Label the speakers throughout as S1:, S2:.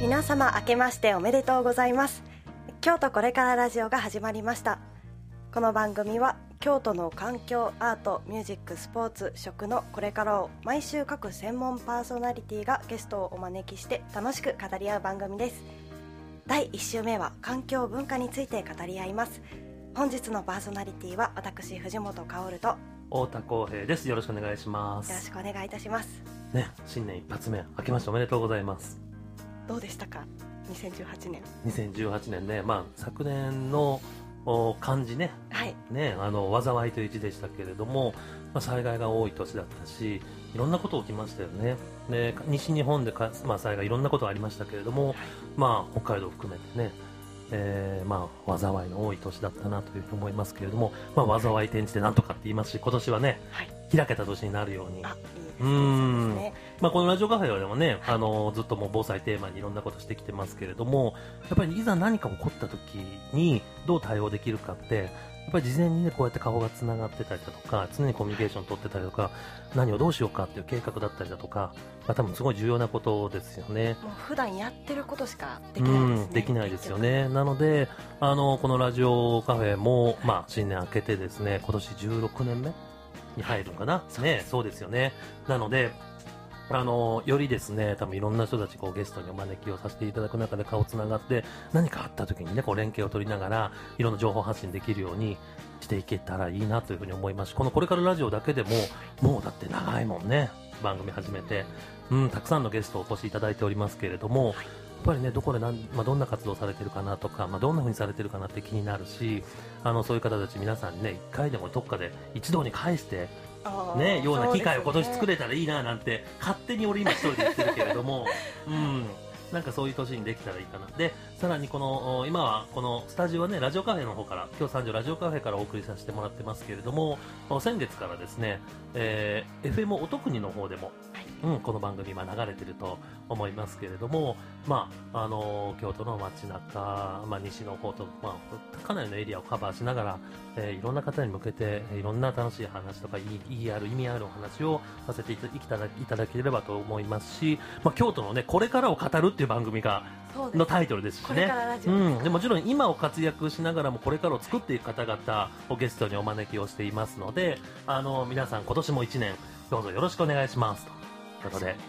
S1: 皆様明けましておめでとうございます。京都これからラジオが始まりました。この番組は京都の環境、アート、ミュージック、スポーツ、食のこれからを毎週各専門パーソナリティがゲストをお招きして楽しく語り合う番組です。第1週目は環境文化について語り合います。本日のパーソナリティは私藤本薫と
S2: 太田光平です。よろしくお願いします。
S1: よろしくお願いいたします
S2: ね、新年一発目明けましておめでとうございます。
S1: どうでしたか2018年。
S2: 2018年ね、昨年の漢字ね、
S1: はい、
S2: 災いという字でしたけれども、災害が多い年だったし、いろんなこと起きましたよね。で、西日本で災害いろんなことがありましたけれども、北海道含めてね、災いの多い年だったなというふうに思いますけれども、災い転じてなんとかって言いますし、今年はね、開けた年になるように。このラジオカフェでもね、ずっともう防災テーマにいろんなことしてきてますけれども、やっぱりいざ何か起こった時にどう対応できるかって、やっぱり事前にね、こうやって顔がつながってたりだとか、常にコミュニケーション取ってたりとか、何をどうしようかっていう計画だったりだとか、多分すごい重要なことですよね。
S1: もう普段やってることしかできないですね。
S2: できないですよね。なのでこのラジオカフェも、新年明けてですね、今年16年目に入るのかな、そうですよね。なのでよりですね、多分いろんな人たちゲストにお招きをさせていただく中で顔つながって、何かあった時にね、連携を取りながらいろんな情報発信できるようにしていけたらいいなというふうに思いますし、これからラジオだけでももうだって長いもんね、番組始めて、たくさんのゲストをお越しいただいておりますけれども、やっぱりね、どこでどんな活動されてるかなとか、どんな風にされてるかなって気になるし、そういう方たち皆さんにね、1回でもどっかで一堂に会してね、ような機会を今年作れたらいいななんて勝手に俺今一人で言ってるけれどもなんかそういう年にできたらいいかな。で、さらに今はこのスタジオはね、ラジオカフェの方から、今日三条ラジオカフェからお送りさせてもらってますけれども、先月からですね、FM 音国の方でも、この番組流れてると思いますけれども、京都の街中、西の方と、かなりのエリアをカバーしながら、いろんな方に向けていろんな楽しい話とか意味あるお話をさせていただければと思いますし、京都のね、これからを語るっていう番組のタイトルですしね。でもちろん今を活躍しながらもこれからを作っていく方々をゲストにお招きをしていますので、皆さん今年も1年どうぞよろしくお願いしますということで、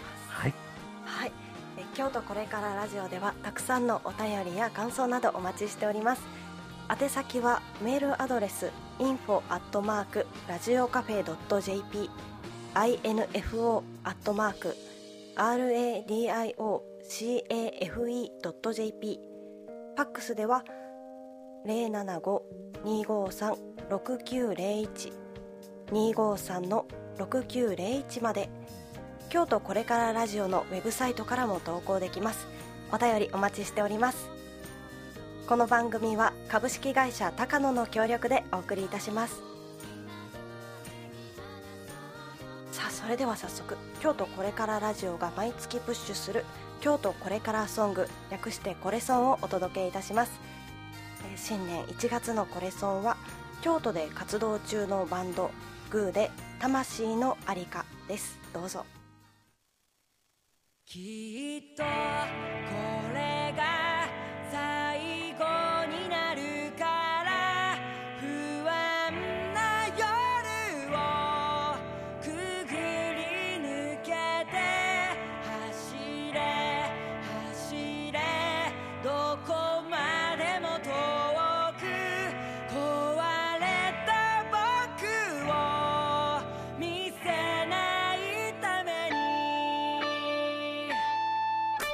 S1: 京都これからラジオではたくさんのお便りや感想などお待ちしております。宛先はメールアドレス info@radiocafe.jp info@radiocafe.jp ファックスでは 075-253-6901 253-6901 まで。京都これからラジオのウェブサイトからも投稿できます。お便りお待ちしております。この番組は株式会社高野の協力でお送りいたします。さあ、それでは早速、京都これからラジオが毎月プッシュする京都これからソング、略してコレソンをお届けいたします。新年1月のコレソンは京都で活動中のバンドグーで魂のありかです。どうぞ。
S3: きっとこれが最後になるから不安な夜をくぐり抜けて走れ走れどこまでも遠く壊れた僕を見せないために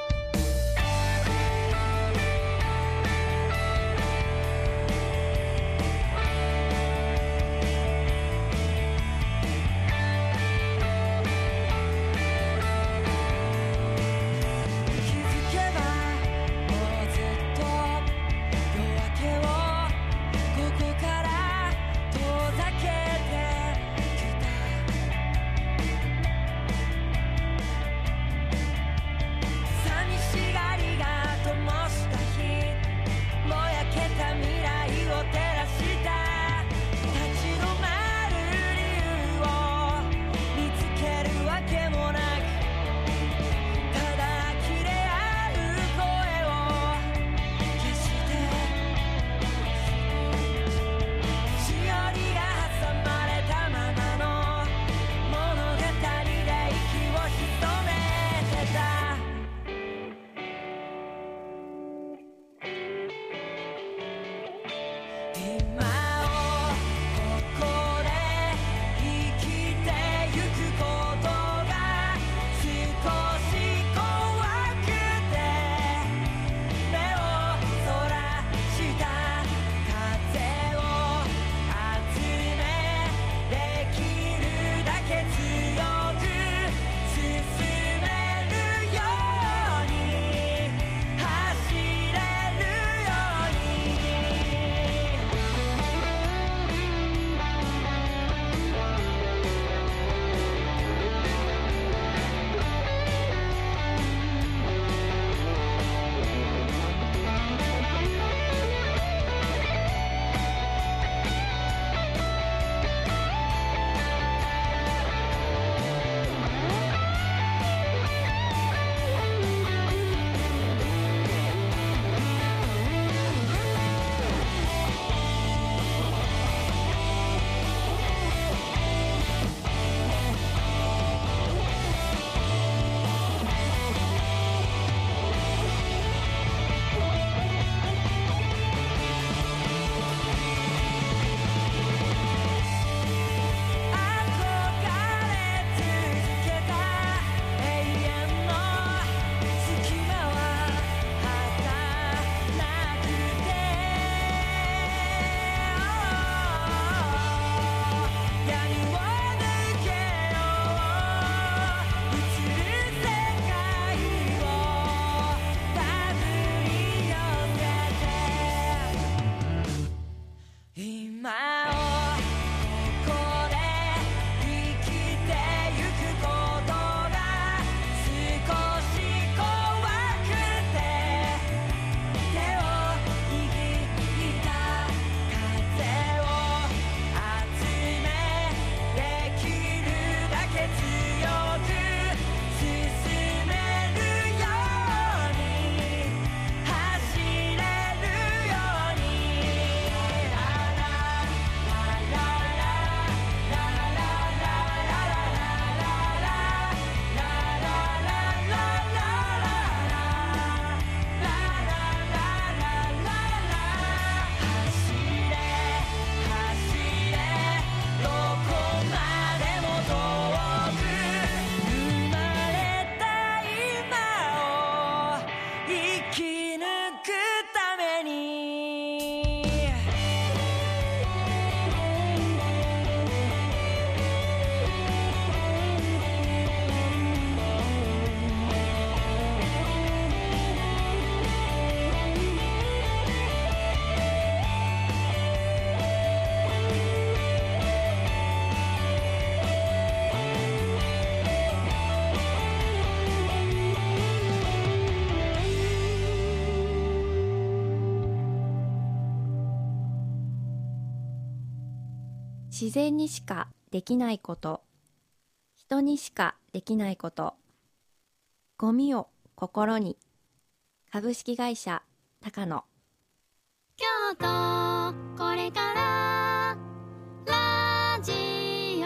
S4: 自然にしかできないこと、人にしかできないこと、ゴミを心に。株式会社高野。
S5: 京都これからラジオ。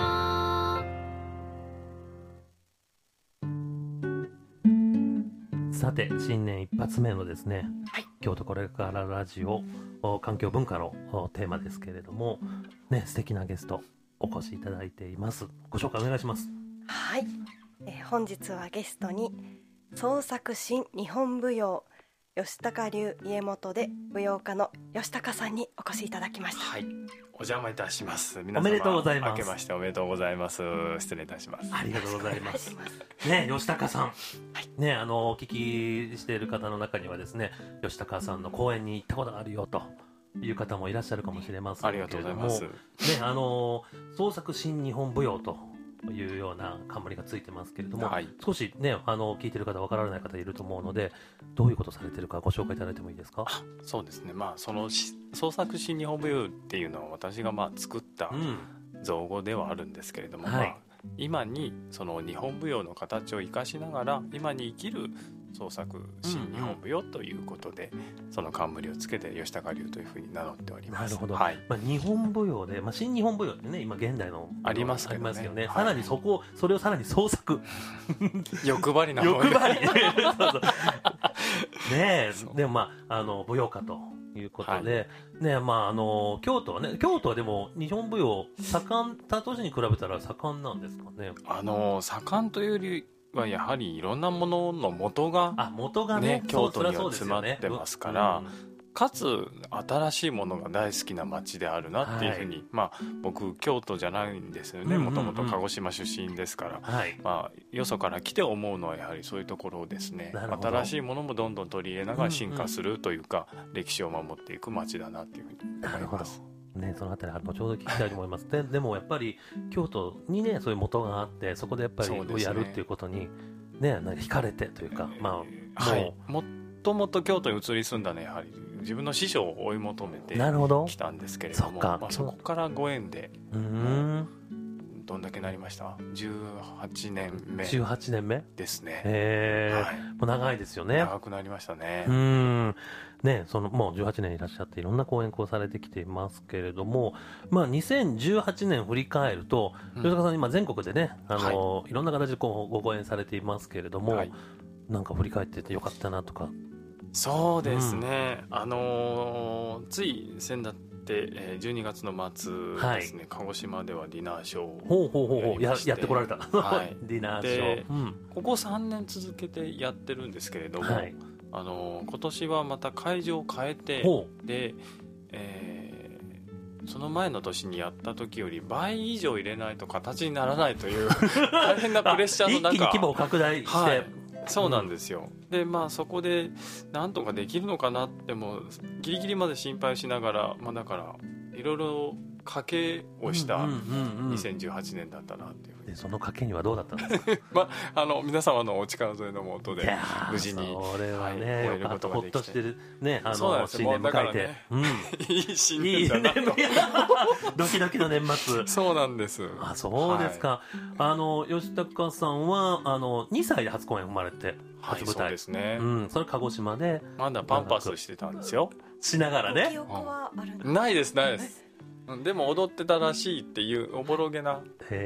S2: さて新年一発目のですね、京都これからラジオ環境文化のテーマですけれどもね、素敵なゲストお越しいただいています。ご紹介お願いします。
S1: はい、本日はゲストに創作新日本舞踊吉高流家元で舞踊家の吉高さんにお越しいただきました。
S6: はい、お邪魔いたします。皆様
S2: おめでとうございます。
S6: 明けましておめでとうございます。失礼いたします。
S2: ありがとうございますね、吉高さん、ね、お聞きしている方の中にはですね、吉高さんの公演に行ったことがあるよという方もいらっしゃるかもしれませんけれども、
S6: ありがとうございますね、
S2: 創作新日本舞踊というような冠がついてますけれども、少しね聞いてる方分からない方いると思うので、どういうことされてるかご紹介いただいてもいいですか。
S6: そうですね、その創作新日本舞踊っていうのは私が作った造語ではあるんですけれども、今にその日本舞踊の形を生かしながら今に生きる創作新日本舞踊ということで、その冠をつけて吉高流というふうに名乗っております。
S2: なるほど、日本舞踊で、新日本舞踊ってね今現代の
S6: ありますけどね、
S2: さらにそれをさらに創作
S6: 欲張りな
S2: 欲張りねえ、でも舞踊家ということで、ね、京都はね、京都はでも日本舞踊盛ん他都市に比べたら盛んなんですかね。
S6: 盛んというよりはやはりいろんなものの元がね、京都には詰まってますから、かつ新しいものが大好きな街であるなっていうふうに、僕京都じゃないんですよね、もともと鹿児島出身ですから、よそから来て思うのはやはりそういうところをですね、新しいものもどんどん取り入れながら進化するというか、歴史を守っていく街だなっていうふうに思います。
S2: ね、そのあたり後ほど聞きたいと思います。でもやっぱり京都にねそういう元があって、そこでやっぱりやるっていうことにね惹かれてというか、
S6: もともと京都に移り住んだね、やはり自分の師匠を追い求めてきたんですけれども、そこからご縁でどんだけなりました？18年目ですね。
S2: もう長いですよね。
S6: 長くなりましたね。
S2: ね、もう18年いらっしゃっていろんな講演をされてきていますけれども、2018年振り返ると、吉高さん今全国でねいろんな形でご講演されていますけれども、なんか振り返っててよかったなとか。
S6: そうですね、つい先だって12月の末ですね、鹿児島ではディナーショーを
S2: やってこられた、ディナーショー、
S6: ここ3年続けてやってるんですけれども、今年はまた会場を変えて、で、その前の年にやった時より倍以上入れないと形にならないという大変なプレッシャーの中
S2: 一気に規模を拡大して、
S6: そうなんですよ。でそこでなんとかできるのかなってもギリギリまで心配しながら、だからいろいろ賭けをした2018年だったなっていう。
S2: でその賭けにはどうだったんですか？
S6: 皆様のお力添えのもとで無事に
S2: それはね、
S6: 終えることができて、
S2: ほっとしてるね、新年
S6: だから
S2: 迎えて、
S6: いい新年だなと
S2: ドキドキの年末。
S6: そうなんです。
S2: そうですか。吉高さんは2歳で初公演生まれて初舞台、
S6: そうですね。
S2: それ鹿児島で
S6: まだパンパスしてたんですよ。
S2: しながらね。
S1: 記憶はあるんですか？
S6: ないですないです。でも踊ってたらしいっていうおぼろげな。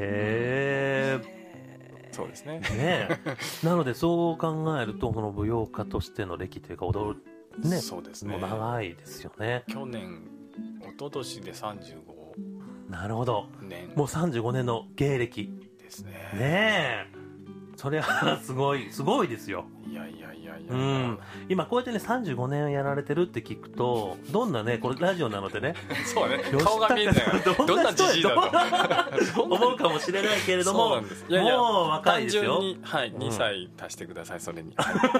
S6: そうですね。
S2: なのでそう考えると、その舞踊家としての歴というか踊るね、
S6: そうですね、
S2: もう長いですよね。
S6: 去年一昨年で35
S2: なるほど、もう35年の芸歴
S6: ですね。
S2: ねえ、それはすごいですよ。
S6: いや
S2: 今こうやってね35年やられてるって聞くと、どんなね、これラジオなのでね
S6: そうね、顔が見えないどんなじじいだと
S2: 思うかもしれないけれども、もう若いですよ。
S6: 2歳足してください、それに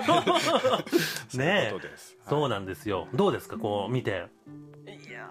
S2: ねえ、そうなんですよ。どうですか、こう見て。
S1: いや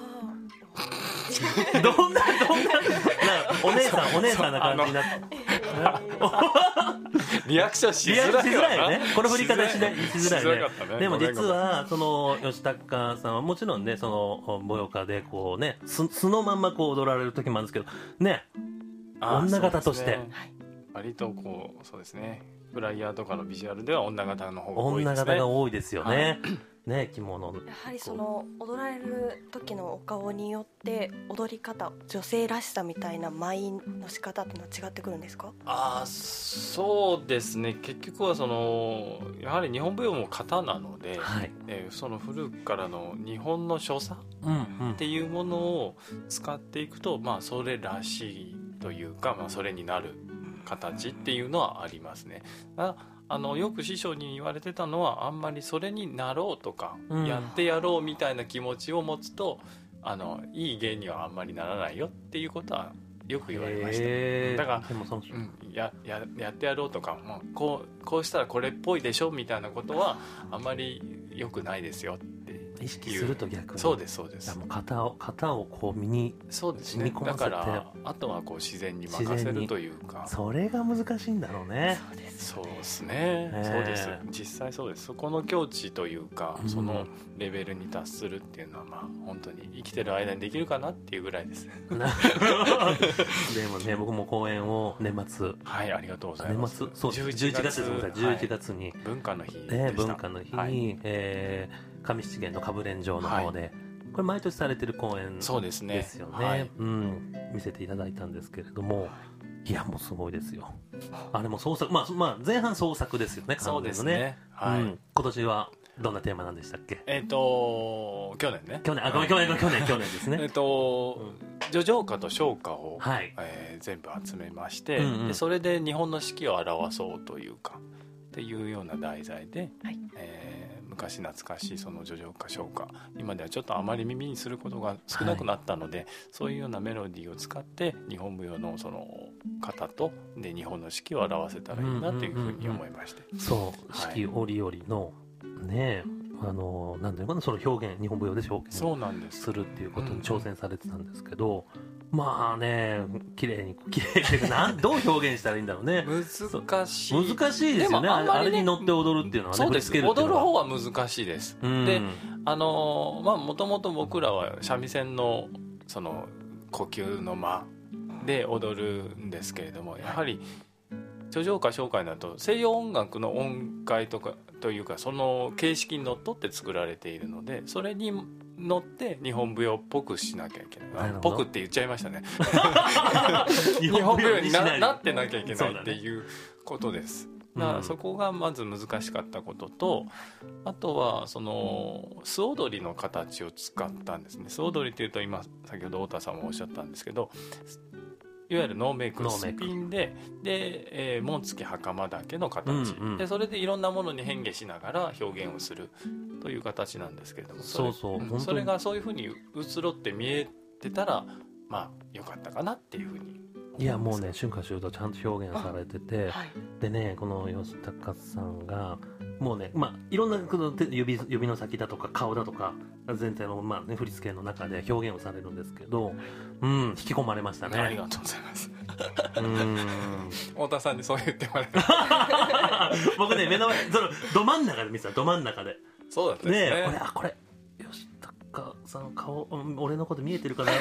S2: どんなお姉さんな感じになって
S6: リアクションしづらい
S2: よね。この振り方しづらいね。でも実はその吉高さんはもちろんね、その舞踊でこうね、素のまんまこう踊られる時もあるんですけどね、女方として、
S6: 割とこうそうですね、フライヤーとかのビジュアルでは女方の方が多いですね。
S2: 女方が多いですよね。ね、着物。
S1: やはりその踊られる時のお顔によって踊り方、女性らしさみたいな舞の仕方っていうのは違ってくるんですか？
S6: そうですね。結局はそのやはり日本舞踊も型なので、その古くからの日本の所作っていうものを使っていくと、それらしいというか、それになる形っていうのはありますね。よく師匠に言われてたのは、あんまりそれになろうとか、やってやろうみたいな気持ちを持つといい芸にはあんまりならないよっていうことはよく言われました。だから、やってやろうとか、こうしたらこれっぽいでしょみたいなことはあんまり良くないですよって
S2: 意識すると逆に。
S6: そうですそうです。
S2: もう型をこう身に染み込ませて、
S6: だからあとはこう自然に任せるというか、
S2: それが難しいんだろうね。
S6: そうですね、そうです。実際そうです。そこの境地というか、そのレベルに達するっていうのは本当に生きてる間にできるかなっていうぐらいですね。で
S2: もね、僕も公演を年末、
S6: ありがとうございます。
S2: 年末、そう11月です。11月に
S6: 文化の日
S2: 文化の日に上七軒の歌舞練場の方で、これ毎年されてる公演ですよね。
S6: そうですね。
S2: 見せていただいたんですけれども、いやもうすごいですよ。あれも創作、前半創作ですよね。
S6: そうですね。
S2: 今年はどんなテーマなんでしたっけ？
S6: 去年ね。
S2: 去年ですね。
S6: 叙情歌と唱歌を全部集めまして、でそれで日本の四季を表そうというかっていうような題材で、昔懐かしいその叙情歌唱歌、今ではちょっとあまり耳にすることが少なくなったので、そういうようなメロディーを使って日本舞踊のその型とで日本の四季を表せたらいいなというふうに思いまして、
S2: そう四季折々のね、なんていうかな、その表現、日本舞踊で表現するっていうことに挑戦されてたんですけど、綺麗にどう表現したらいいんだろうね。
S6: 難しい
S2: ですよね。あれに乗って踊るっていうのはね。
S6: そうです。踊る方は難しいです。で、もともと僕らは三味線のその呼吸の間で踊るんですけれども、やはり叙情歌唱歌になると西洋音楽の音階とかというか、その形式にのっとって作られているので、それに乗って日本舞踊っぽくしなきゃいけない。ぽくって言っちゃいましたね。日本舞踊に なってなきゃいけないっていうことです。だからそこがまず難しかったことと、あとはその素踊りの形を使ったんですね。素踊りっていうと、今先ほど太田さんもおっしゃったんですけど、いわゆるノーメイクスピンで紋付き袴だけの形、でそれでいろんなものに変化しながら表現をするという形なんですけれども、それがそういうふうに移ろって見えてたら良かったかなっていうふうに。
S2: いやもうね、春夏秋冬ちゃんと表現されてて、でね、この吉高さんがもうね、いろんな指の先だとか顔だとか全体の振り付けの中で表現をされるんですけど、引き込まれましたね。
S6: ありがとうございます。太田さんにそう言ってもらえる。
S2: 僕ね、目の前、ど真ん中で見てた。ど真ん中で。
S6: そうだったですね。
S2: これ吉高さん顔、俺のこと見えてるかな。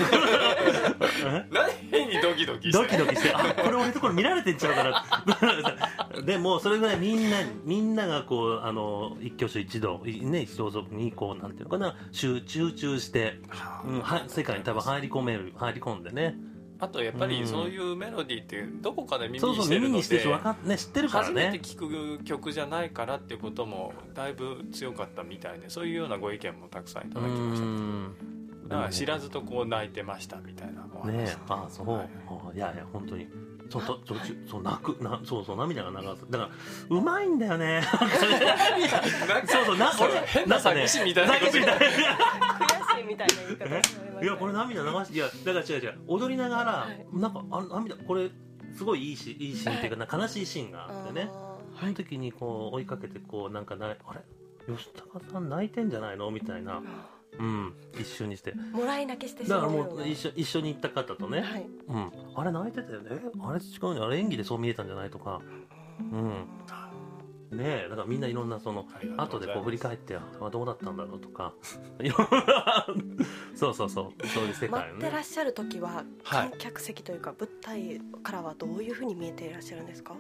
S6: 変にドキドキして
S2: これ俺のところ見られてんちゃうかな。でもそれぐらいみんながこう一挙手一動ね、一同族にこうなんていうのかな、集中して、世界に多分入り込んでね。
S6: あとやっぱりそういうメロディーってどこかで耳にしてるので、
S2: 知ってるからね。
S6: 初めて聴く曲じゃないからっていうこともだいぶ強かったみたいで、そういうようなご意見もたくさんいただきました。だから知らずとこう泣いてましたみたいなお話。
S2: そう、いや本当にそう泣く涙が流す。だからうまいんだよね。
S6: 変な詐欺師みたいなこと言って
S1: 悔しいみたいな言い方しておりました。
S2: いやこれ涙流して、いやだから違う踊りながらなんか涙、これすごいいいシーンっていうか、悲しいシーンがあってね、その時にこう追いかけてこうなんかあれ吉高さん泣いてんじゃないのみたいな一瞬にして
S1: もらい泣きしてし
S2: だ
S1: まう
S2: からもう一緒に行った方とね、
S1: はい、
S2: あれ泣いてたよね、あれ違うね、あれ演技でそう見えたんじゃないとか、ねえ、だからみんないろんなその後でこう振り返ってどうだったんだろうとかいろんなそういう世界をね。
S1: 待ってらっしゃる時は観客席というか舞台からはどういうふうに見えていらっしゃるんですか？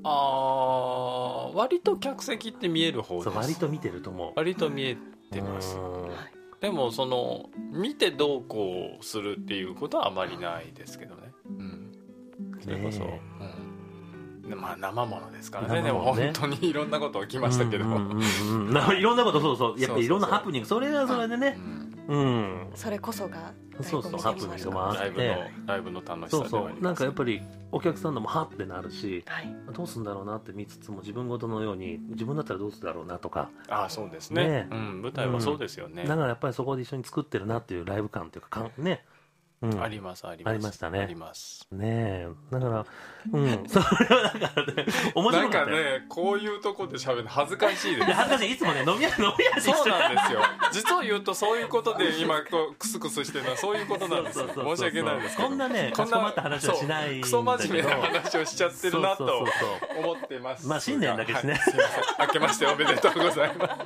S6: 割と客席って見える方です。
S2: そう、割と見てると思う。
S6: 割と見えてます。でもその見てどうこうするっていうことはあまりないですけどね。それこそ、まあ生ものですからね。でも本当にいろんなこと起きましたけど、いろんなことやっぱりいろんなハプニング、それはそれでね、
S1: それこそが
S2: ハプニングもあって
S6: ライブの楽しさではあります。
S2: なんかやっぱりお客さんのもハってなるし、どうするんだろうなって見つつも自分ごとのように自分だったらどうするだろうなとか。
S6: そうですね。舞台はそうですよね。
S2: だからやっぱりそこで一緒に作ってるなっていうライブ感っていうかね。
S6: あります
S2: ありましたね。
S6: あります
S2: ね。だからそれはだからね、面白かった。
S6: なんかね、こういうとこで喋るの恥ずかしいです。
S2: 恥ずかしい。いつもね、飲み屋で
S6: そうなんですよ。実を言うとそういうことで今こうクスクスしてるのはそういうことなんですよ。申し訳ないですけど。
S2: こんなね、かしこまった話はしないんだけど。
S6: クソ真面目な話をしちゃってるなと思ってます。
S2: まあ新年だけですね。
S6: すいません。明けましておめでとうございます。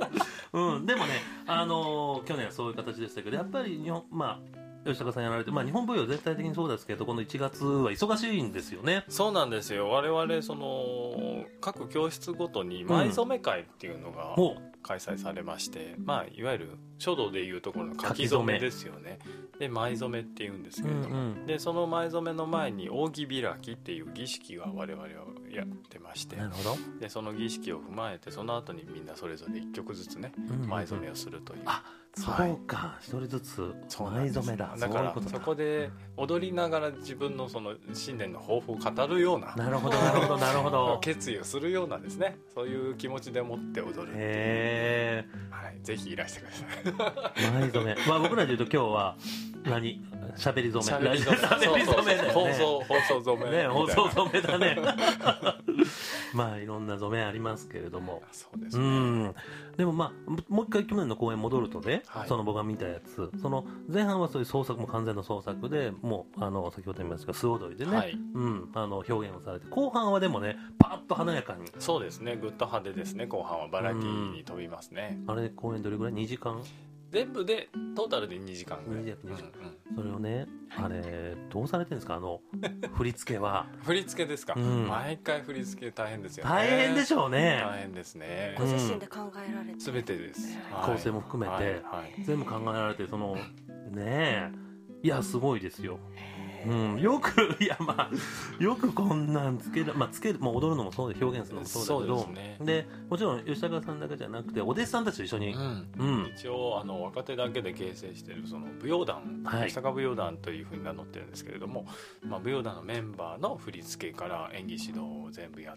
S2: でもね、去年はそういう形でしたけど、やっぱり吉高さんやられて、日本舞踊全体的にそうですけど、この1月は忙しいんですよね。
S6: そうなんですよ。我々その各教室ごとに舞染会っていうのが開催されまして、いわゆる書道でいうところの書き初めですよね。で舞染っていうんですけれども、でその舞染の前に扇開きっていう儀式が我々はやってまして、
S2: なるほど。
S6: でその儀式を踏まえてその後にみんなそれぞれ1曲ずつね、舞染をするという。
S2: そうか、一人ずつ舞染だ。
S6: だからそこで踊りながら自分のその新年の抱負を語るような、
S2: なるほど
S6: 決意をするようなですね、そういう気持ちでもって踊る。ぜひいらしてください。
S2: 舞染。僕らで言うと今日はしゃべり染め。
S6: 放送染め。
S2: 放送染めだね。いろんな染めありますけれども。
S6: そうですね。
S2: でももう一回去年の公演戻るとね、その僕が見たやつ、その前半はそういう創作も完全な創作で、もう先ほど言いましたが素踊りでね、表現をされて、後半はでもねパッと華やかに。
S6: そうですね、ぐっと派手ですね。後半はバラエティに飛びますね。
S2: あれ公演どれぐらい？2時間？
S6: 全部でトータルで2時間ぐらい。
S2: それをね、あれどうされてるんですか、振り付けは。
S6: 振り付けですか。毎回振り付け大変ですよね。
S2: 大変でしょうね。
S6: 大変ですね。
S1: ご自身で考えられて
S6: 全てです。
S2: 構成も含めて全部考えられて、そのね、いやすごいですよ。よくよくこんなんつける、踊るのもそうで表現するのもそうだけど、でもちろん吉高さんだけじゃなくてお弟子さんたちと一緒に、
S6: 一応若手だけで形成しているその舞踊団、吉高舞踊団というふうに名乗ってるんですけれども、舞踊団のメンバーの振り付けから演技指導を全部やって、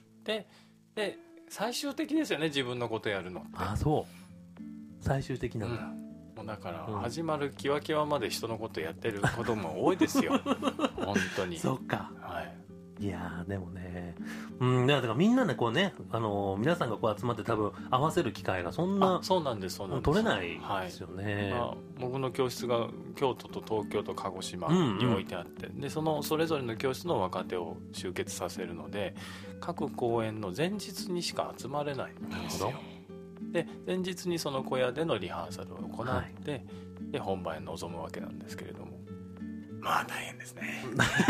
S6: で最終的ですよね、自分のことやるのって。
S2: そう最終的なんだ。
S6: だから始まるキワキワまで人のことやってることも多いですよ。本当に。
S2: そっか。いやでもね、だからみんなでこうね、皆さんがこう集まって多分合わせる機会がそんな取れないですよね。
S6: 僕の教室が京都と東京と鹿児島に置いてあって、でそれぞれの教室の若手を集結させるので、各公演の前日にしか集まれないんですよ。で前日にその小屋でのリハーサルを行って、で本番へ臨むわけなんですけれども、大変ですね。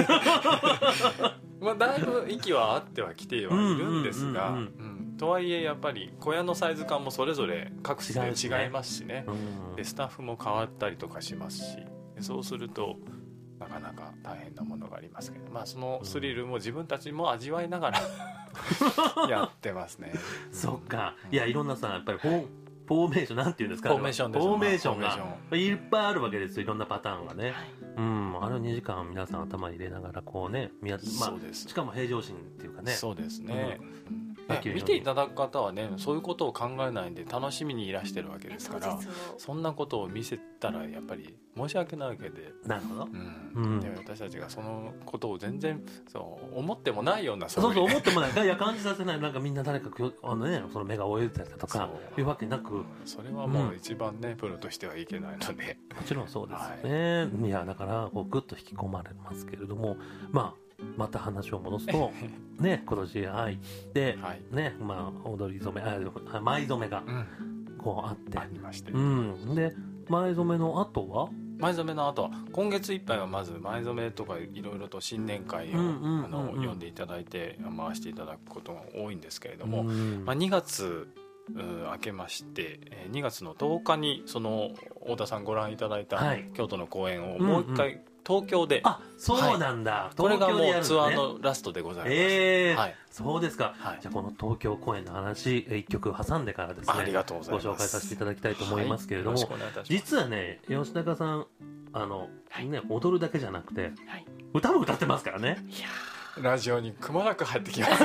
S6: だいぶ息はあってはきてはいるんですが、とはいえやっぱり小屋のサイズ感もそれぞれ各地で違いますしね、でスタッフも変わったりとかしますし、そうするとなかなか大変なものがありますけど、そのスリルも自分たちも味わいながらやってますね。
S2: そっか。いやいろんなやっぱりフォーメーションなんていうんですか、
S6: フォーメーションです。
S2: フォーメーションがいっぱいあるわけですよ。いろんなパターンがね。あれを2時間皆さん頭に入れながらこうね、しかも平常心っていうかね。
S6: そうですね。 見ていただく方はね、そういうことを考えないんで楽しみにいらしてるわけですから、そんなことを見せたらやっぱり申し訳ないわけで、
S2: なるほど、
S6: で私たちがそのことを全然そう思ってもないような、
S2: そう思ってもないいや感じさせない、なんかみんな誰かその目が泳いでたりとかいうわけなく、
S6: それはもう一番ね、プロとしてはいけないので、
S2: もちろんそうですね、いやだからこうグッと引き込まれますけれども、また話を戻すとね、今年入ってね、踊り染め舞染めがこうあって
S6: ありまして、
S2: で舞染めの後は
S6: 今月いっぱいはまず舞染めとかいろいろと新年会を呼んでいただいて回していただくことが多いんですけれども、2月明けまして2月の10日にその太田さんご覧いただいた京都の公演をもう一回東京で、
S2: そうなんだ、
S6: これがもうツアーのラストでございます。
S2: そうですか、じゃあこの東京公演の話1曲挟んでからですね、
S6: ありがとうございます、
S2: ご紹介させていただきたいと思いますけれども、実はね、吉高さん踊るだけじゃなくて、歌も歌ってますからね。
S6: いやラジオにくまなく入ってきます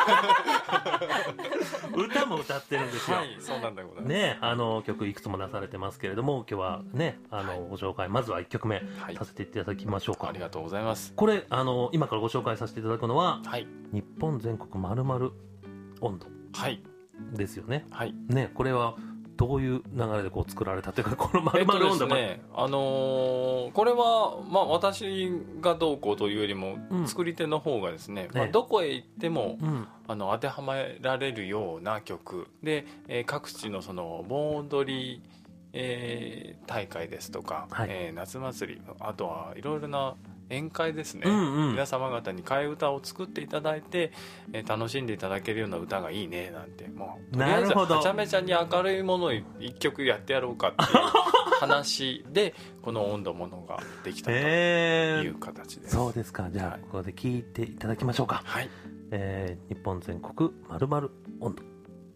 S2: 歌も歌ってるんですよ。
S6: そうなんでございます
S2: ね。曲いくつも出されてますけれども、今日はねご紹介、まずは1曲目させていただきましょうか。
S6: ありがとうございます。
S2: これ今からご紹介させていただくのは、日本全国まるまる音頭ですよね。ね、これはどういう流れでこう作られたというか、このまるまる音頭、
S6: これは私がどうこうというよりも、作り手の方がですね、どこへ行っても、当てはめられるような曲で、各地のその盆踊り、大会ですとか、夏祭り、あとはいろいろな宴会ですね、皆様方に替え歌を作っていただいて、楽しんでいただけるような歌がいいねなんて、もうとりあえずはちゃめちゃに明るいものを一曲やってやろうかっていう話でこの音頭ものができたという形です。
S2: そうですか。じゃあここで聴いていただきましょうか。日本全国まるまる音頭。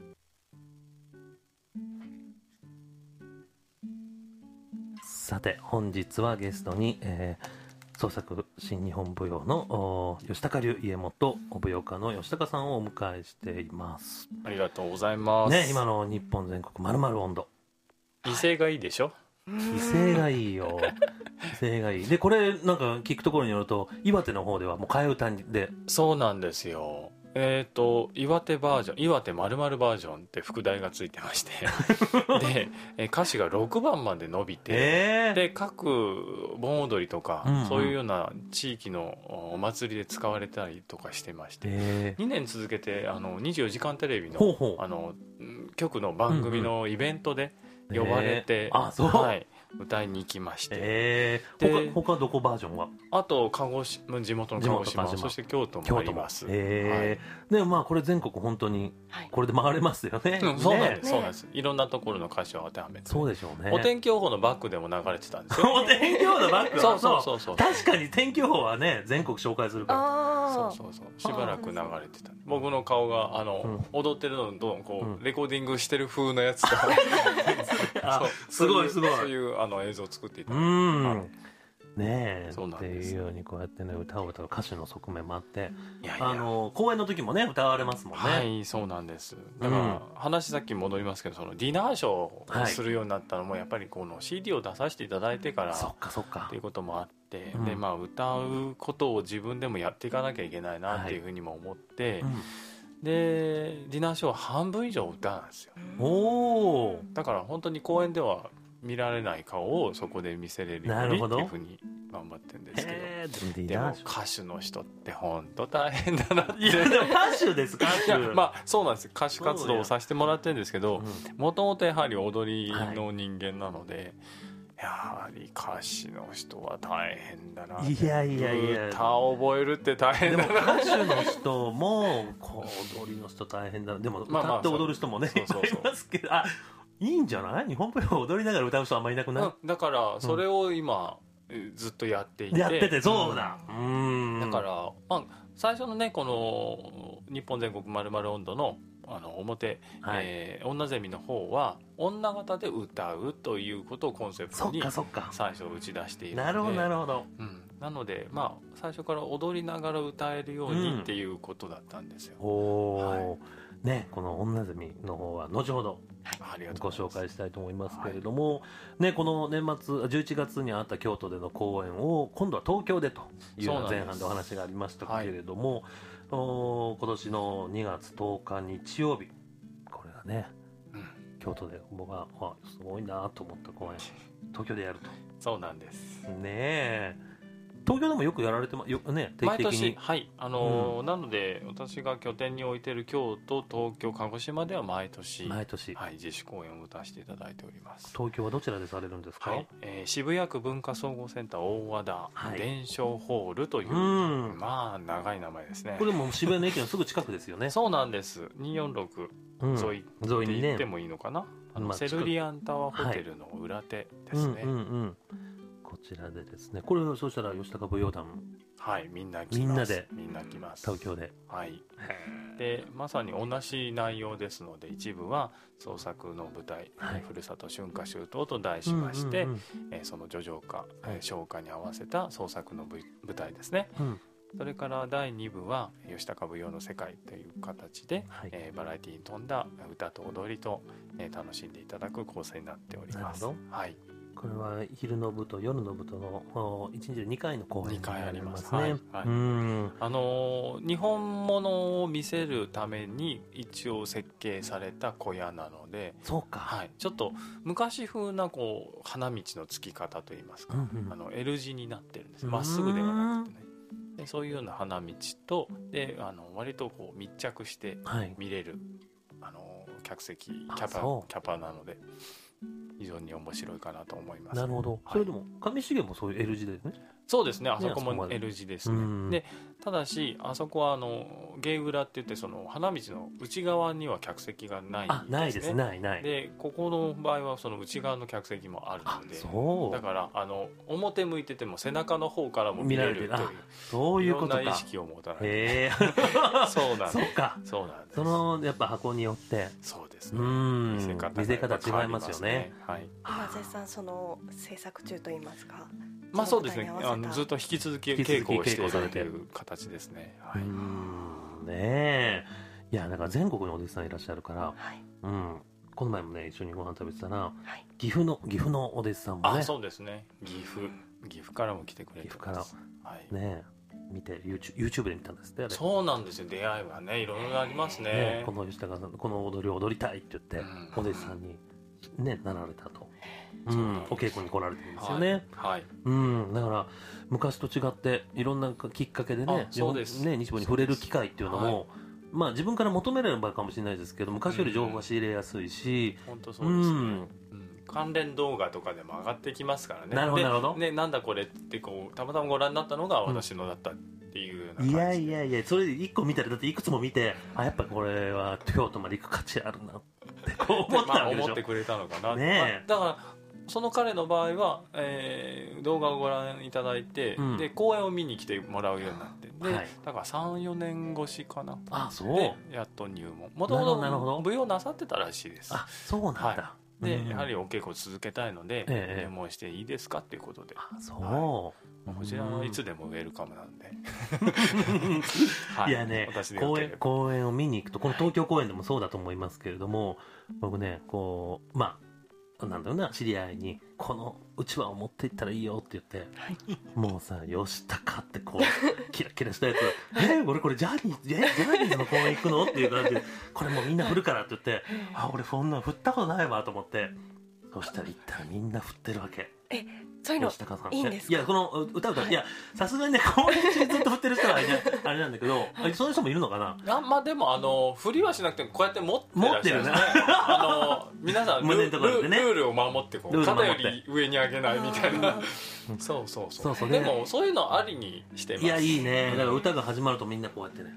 S2: さて本日はゲストに、創作新日本舞踊の吉高流家元舞踊家の吉高さんをお迎えしています。
S6: ありがとうございます、ね、
S2: 今の日本全国まるまる音頭、
S6: 威勢がいいでしょ。
S2: 威勢がいいよ威勢がいい。でこれなんか聞くところによると、岩手の方ではもう替え歌で。
S6: そうなんですよ。岩手バージョン、岩手まるまるバージョンって副題がついてましてで歌詞が6番まで伸びて、で各盆踊りとか、そういうような地域のお祭りで使われたりとかしてまして、2年続けて24時間テレビの局の番組のイベントで呼ばれて、歌いに行きまして、
S2: 他どこバージョンは？
S6: あと地元の鹿児島、そして京都もあります。
S2: でこれ全国本当にこれで回れますよね。
S6: そうなんです、そうなんです。いろんなところの歌詞を当てはめて。
S2: そうでしょうね。
S6: お天気予報のバックでも流れてたんですよ。
S2: お天気予報のバック
S6: そう
S2: 確かに天気予報はね、全国紹介するから。
S6: そうしばらく流れてた。僕の顔が踊ってるのとこうレコーディングしてる風のやつと
S2: すごい
S6: そういう映像を作っていただいて、
S2: ねえっていうようにこうやってね、歌を歌う歌手の側面もあって、公演の時もね歌われますもんね。
S6: はい、そうなんです。だから話さっき戻りますけど、そのディナーショーをするようになったのもやっぱりこの CD を出させていただいてからっていうこともあって、で歌うことを自分でもやっていかなきゃいけないなっていうふうにも思って、でディナーショーは半分以上歌なんですよ。だから本当に公演では見られない顔をそこで見せれるようにっていうふうに頑張ってるんですけど、でも歌手の人って本当大変だなって。
S2: いやでも歌手です、歌手。
S6: そうなんです。歌手活動をさせてもらってるんですけど、もともとやはり踊りの人間なので、やはり歌手の人は大変だなって。
S2: いや
S6: 歌を覚えるって大変だな。
S2: でも歌手の人も踊りの人大変だな。でも歌って踊る人もねいますけど、いいんじゃない？日本舞踊踊りながら歌う人あんまりいなくない？
S6: だからそれを今ずっとやっていて、
S2: そうだ。
S6: だから最初のね、この日本全国まるまる音頭の表、女ゼミの方は女方で歌うということをコンセプトに最初打ち出しているので、
S2: なるほど、
S6: なので最初から踊りながら歌えるようにっていうことだったんですよ。
S2: ね、この女ゼミの方は後ほどご紹介したいと思いますけれども、ね、この年末11月にあった京都での公演を今度は東京でという前半でお話がありましたけれども、今年の2月10日日曜日、これがね、京都で僕はすごいなと思った公演、東京でやると。
S6: そうなんです
S2: ねえ、東京でもよくやられてますよね、定期的に。
S6: 毎年、はい、なので私が拠点に置いている京都、東京、鹿児島では毎年、はい、自主公演を打たせていただいております。
S2: 東京はどちらでされるんですか？
S6: はい、渋谷区文化総合センター大和田、伝承ホールという、まあ長い名前ですね。
S2: これも渋谷の駅のすぐ近くですよね。
S6: そうなんです。246沿いって言ってもいいのかな、セルリアンタワーホテルの裏手ですね。
S2: こちらでですね、これをそうしたら吉高舞踊団、
S6: はい、みんな来ます。みんな来ます。
S2: 東京で、
S6: はい。でまさに同じ内容ですので、一部は創作の舞台、ふるさと春夏秋冬と題しまして、その叙情歌、唱歌に合わせた創作の舞台ですね。それから第2部は吉高舞踊の世界という形で、バラエティに富んだ歌と踊りと、楽しんでいただく構成になっております。はい。
S2: これは昼の部と夜の部との1日で2回の公演になりますね。
S6: 日本物を見せるために一応設計された小屋なので、
S2: そうか、
S6: はい、ちょっと昔風なこう花道のつき方といいますか、L 字になってるんです。まっすぐではなくてね。でそういうような花道とで割とこう密着して見れる、客席キャパなので非常に面白いかなと思います。
S2: なるほど。それでも上重もそういう L 字ですね。
S6: そうですね、あそこも L 字ですね。でただしあそこは芸裏って言ってその花道の内側には客席がないんですね。
S2: ないです、ない
S6: でここの場合はその内側の客席もあるので、だから表向いてても背中の方からも見れるという、
S2: そういうことか。
S6: いろんな意識を持たない。そうなんです。そうか。そうなんです。
S2: そのやっぱ箱によって
S6: そうですね。見せ
S2: 方違いますよね。
S6: はい。
S1: 今絶賛その制作中といいますか。
S6: まあそうですね。ずっと引き続き稽古をしていただいている形ですね。はい。
S2: ねえ。いやだから全国にお弟子さんいらっしゃるから、この前もね一緒にご飯食べてたら、岐阜のお弟子さんもね。
S6: そうですね。岐阜からも来てくれてます。岐阜から。はい。ねえ。
S2: 見て YouTube で見たんですって。
S6: そうなんですよ。出会いはねいろいろありますね。
S2: この吉高さんこの踊りを踊りたいって言ってお弟子さんにねなられたと。お稽古に来られてるんですよね。はい。だから昔と違っていろんなきっかけでね、日舞に触れる機会っていうのも、まあ自分から求めればかもしれないですけど、昔より情報が仕入れやすいし、
S6: 本当そうですね。関連動画とかでも上がってきますからね。
S2: なるほどなるほど。
S6: ね、なんだこれってこうたまたまご覧になったのが私のだったっていうような感じで。
S2: いやそれ一個見たらだっていくつも見て、やっぱこれは京都まで行く価値あるなってこう思ったわけでしょ。
S6: 思ってくれたのかな。
S2: ね。
S6: だからその彼の場合は、動画をご覧いただいて、で公演を見に来てもらうようになって、で、だから 3,4 年越しかな。でやっと入門。もともと舞踊なさってたらしいです。
S2: そうなんだ。
S6: でやはりお稽古を続けたいので入門していいですかっていうことで。こちらはいつでもウェルカムなんで。
S2: いやね、公演を見に行くと、この東京公演でもそうだと思いますけれども、僕ねこうなんだろうな、知り合いにこのうちわを持っていったらいいよって言って、もうさ吉高ってこうキラキラしたやつ俺これジャニーズの公演行くのっていう感じで、これもうみんな振るからって言って、俺そんな振ったことないわと思って、そしたら行ったらみんな振ってるわけ。
S1: そういうのいいんですか？
S2: いやこの歌いやさすがにね公演中ずっと振ってる人はあれなんだけど、そういう人もいるのかな。
S6: まあでも振りはしなくてもこうやって持ってるね。皆さんルールを守ってこう肩より上に上げないみたいな。そうでもそういうのありにしてます。
S2: いやいいね。だから歌が始まるとみんなこうやってね。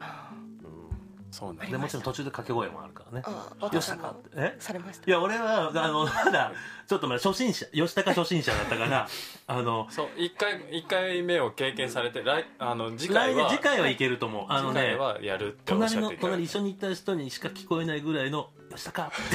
S6: そうね。
S2: でもちろん途中で掛け声もあるからね。
S1: 吉高ってされました？
S2: いや俺はまだちょっと吉高初心者だったから
S6: そう1回目を経験されて次回
S2: はいけると思う。
S6: 次回はやるっておっしゃっていた。
S2: 隣一緒に行った人にしか聞こえないぐらいの吉高って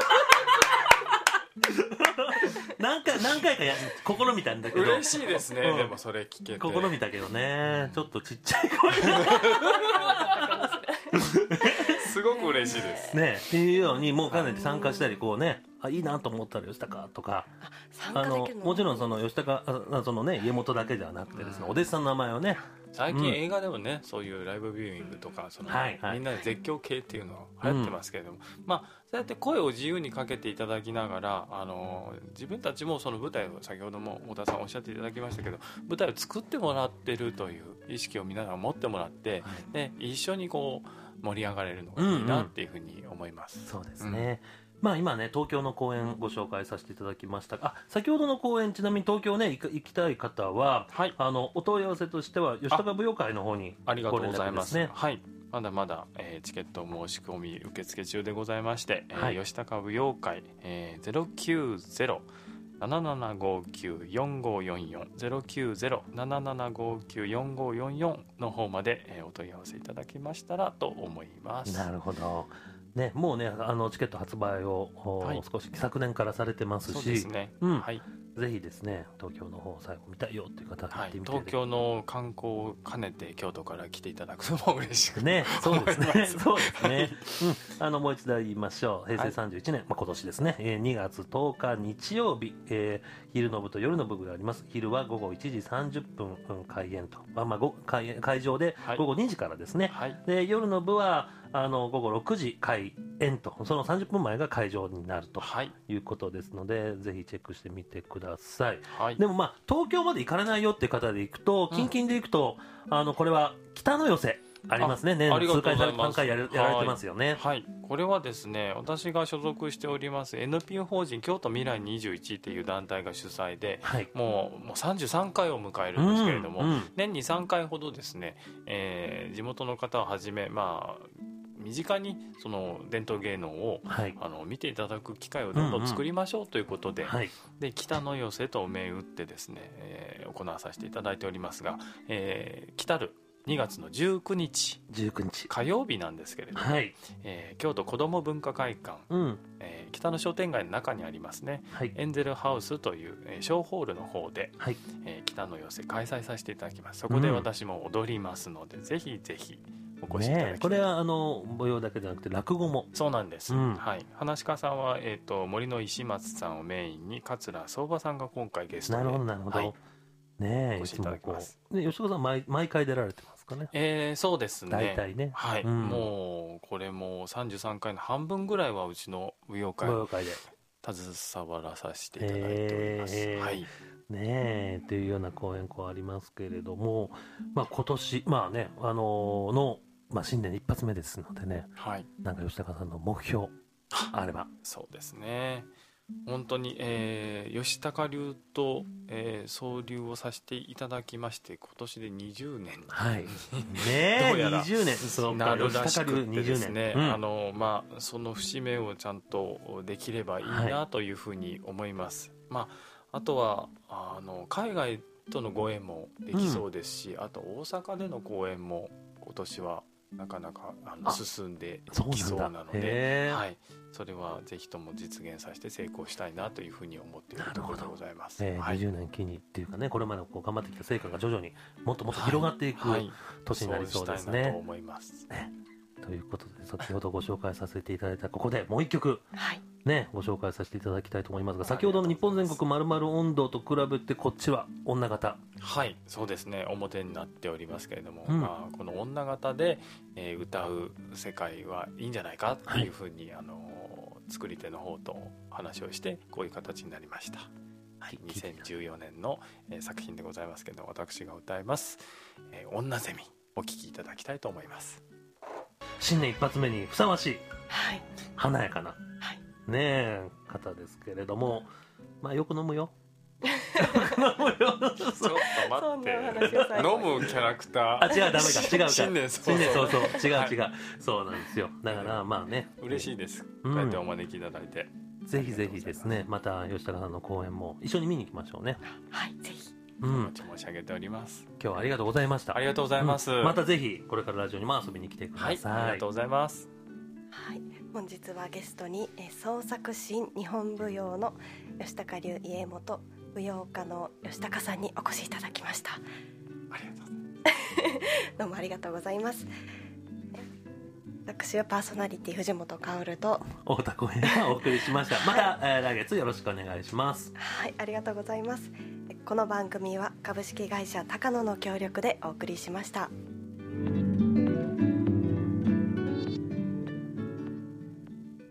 S2: 何回か試みたんだけど。
S6: 嬉しいですね。でもそれ聞けて
S2: 試みたけどね、ちょっとちっちゃい声
S6: すすごく嬉しいです
S2: ね。っていうようにもうかなり参加したりこうね、いいなと思ったら吉高とか、もちろんその吉高そのね家元だけではなくてですね、お弟子さんの名前をね、
S6: 最近映画でもね、そういうライブビューイングとかその、みんなで絶叫系っていうのが流行ってますけれども、そうやって声を自由にかけていただきながら、自分たちもその舞台を先ほども太田さんおっしゃっていただきましたけど、舞台を作ってもらってるという意識を皆さん持ってもらって、で一緒にこう盛り上がれるのがいいなっていうふうに思います。
S2: そうですね。今ね東京の公演ご紹介させていただきましたが、先ほどの公演、ちなみに東京ね行きたい方は、お問い合わせとしては吉高舞踊会の方に
S6: ありがとうございます。はい、まだまだ、チケット申し込み受付中でございまして、吉高舞踊会、090-7759-4544 090-7759-4544の方まで、お問い合わせいただけましたらと思います。
S2: なるほどね、もうねチケット発売を、少し昨年からされてますし、
S6: そうですね、
S2: ぜひですね東京の方最後見たいよっていう方は行ってみて、
S6: 東京の観光を兼ねて京都から来ていただくのも嬉しく
S2: ね、そうですねそうですね、もう一度言いましょう。平成31年、今年ですね、2月10日日曜日、昼の部と夜の部があります。昼は午後1時30分、開演と、会場で午後2時からですね、で夜の部は午後6時開演と、その30分前が会場になるということですので、ぜひチェックしてみてください。でも東京まで行かれないよっていう方で行くと、近々で行くと、これは北の寄せありますね。年数回3回やられてますよね。
S6: これはですね、私が所属しております NPO 法人京都未来21っていう団体が主催で、もう33回を迎えるんですけれども、年に3回ほどですね、地元の方をはじめ、身近にその伝統芸能を、見ていただく機会をどんどん作りましょうということで、で北の寄せと銘打ってですね、行わさせていただいておりますが、来たる2月の19日火曜日なんですけれども、京都子ども文化会館、北の商店街の中にありますね、エンゼルハウスという、小ホールの方で、北の寄せ開催させていただきます。そこで私も踊りますので、ぜひぜひお越しいただきたい。
S2: これは舞踊だけじゃなくて落語も。
S6: そうなんです、話し家さんは、森の石松さんをメインに桂相場さんが今回ゲストで。
S2: なるほどなるほど、ね、
S6: お越しいただきます。
S2: 吉岡さん毎回出られてますかね。
S6: そうですね、
S2: 大体ね、
S6: もうこれも33回の半分ぐらいはうちの舞踊会で携わらさせていただいております。
S2: ねえというような講演ありますけれども、今年新年一発目ですのでね、なんか吉高さんの目標あれば。
S6: そうですね、本当に、吉高流と、総流をさせていただきまして、今年で20年どうやら
S2: 20年
S6: なるらしくてですね、その節目をちゃんとできればいいなというふうに思います。あとは海外とのご縁もできそうですし、あと大阪での公演も今年はなかなか進んでいきそうなので、それはぜひとも実現させて成功したいなというふうに思っているところでございます。
S2: 20年期にっていうかね、これまで頑張ってきた成果が徐々にもっともっと広がっていく年になりそうですね。
S6: そうしたいなと思います。
S2: ということで、先ほどご紹介させていただいたここでもう一曲、ご紹介させていただきたいと思いますが、先ほどの日本全国まるまる音頭と比べてこっちは女形。
S6: そうですね、表になっておりますけれども、この女形で、歌う世界はいいんじゃないかっていうふうに、作り手の方と話をしてこういう形になりました。2014年の、作品でございますけど、私が歌います、女ゼミ、お聴きいただきたいと思います。
S2: 新年一発目にふさわしい、華やかな、方ですけれども、よく飲むよ
S6: ちょっと待って、飲むキャラクター、
S2: 違う、ダメか、違うか、
S6: 新年早々、
S2: 違う、そうなんですよ。だから
S6: 嬉しいです、こうやってお招きいただいて。
S2: ぜひぜひですね、また吉高さんの公演も一緒に見に行きましょうね。
S6: ぜひ申し上げております。
S2: 今日はありがとうございました。
S6: ありがとうございます。
S2: またぜひこれからラジオにも遊びに来てください。
S6: ありがとうございます。
S1: 本日はゲストに創作新日本舞踊の吉高流家元舞踊家の吉高さんにお越しいただきました。
S6: ありがとう
S1: どうもありがとうございます。 私はパーソナリティ藤本薫と
S2: 太田光平がお送りしました。また、来月よろしくお願いします。
S1: はい、ありがとうございます。この番組は株式会社高野の協力でお送りしました。